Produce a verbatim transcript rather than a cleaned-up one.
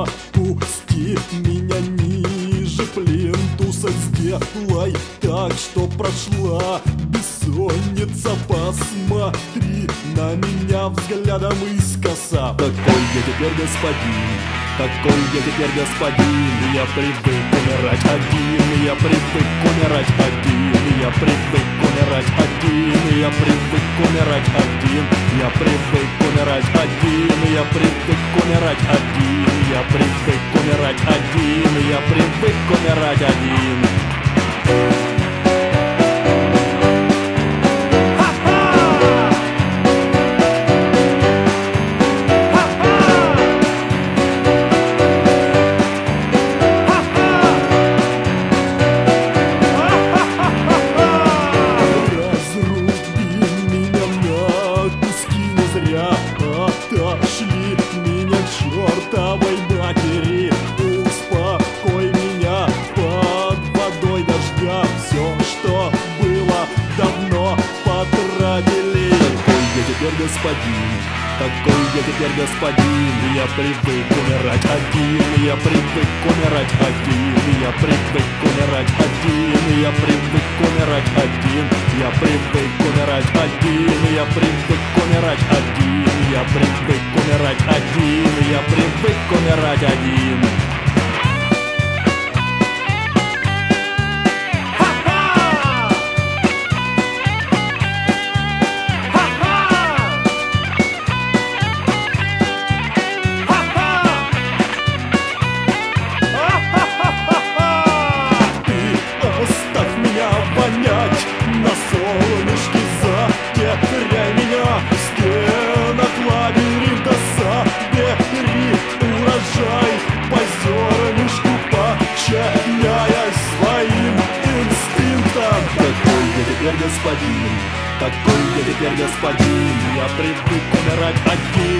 опусти меня ниже плинтуса, сделай так, что прошла бессонница. Посмотри на меня взглядом искоса. Такой я теперь господин, такой я теперь господин. Я привык умирать один, я привык умирать один, я привык умирать один, я привык умирать один, я привык умирать один, я привык умирать один, я привык умирать один, я привык умирать один. Отошли меня к чертовой матери, успокой меня под водой дождя. Все, что было, давно потратили. Такой я теперь господин, такой я теперь господин. Я привык умирать один, я привык умирать один, я привык умирать один, я привык умирать один, я привык умирать один, я привык умирать один, я привык умирать один, я привык умирать один. Господин, такой я теперь господин. Я привык умирать один,